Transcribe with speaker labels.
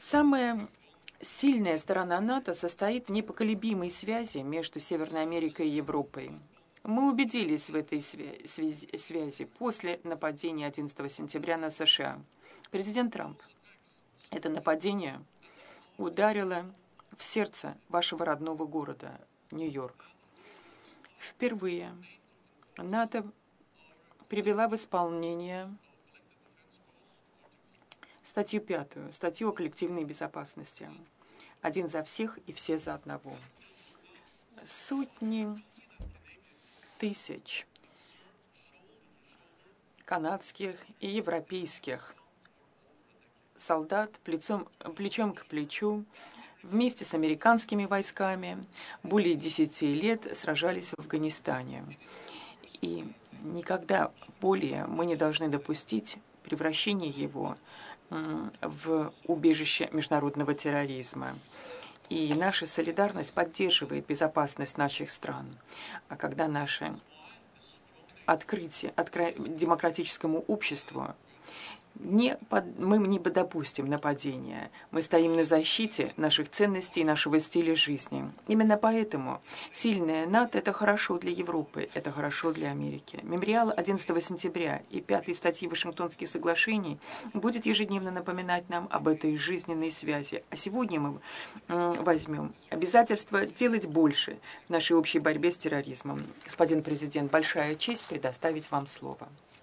Speaker 1: Самая сильная сторона НАТО состоит в непоколебимой связи между Северной Америкой и Европой. Мы убедились в этой связи после нападения 11 сентября на США. Президент Трамп, это нападение ударило в сердце вашего родного города, Нью-Йорк. Впервые НАТО привела в исполнение статью 5, статью о коллективной безопасности. Один за всех и все за одного. Сотни тысяч канадских и европейских солдат плечом к плечу вместе с американскими войсками более 10 лет сражались в Афганистане. И никогда более мы не должны допустить превращения его в убежище международного терроризма. И наша солидарность поддерживает безопасность наших стран. А когда наше открытие демократическому обществу, мы не допустим нападения. Мы стоим на защите наших ценностей и нашего стиля жизни. Именно поэтому сильная НАТО – это хорошо для Европы, это хорошо для Америки. Мемориал 11 сентября и 5 статьи Вашингтонских соглашений будет ежедневно напоминать нам об этой жизненной связи. А сегодня мы возьмем обязательство делать больше в нашей общей борьбе с терроризмом. Господин президент, большая честь предоставить вам слово.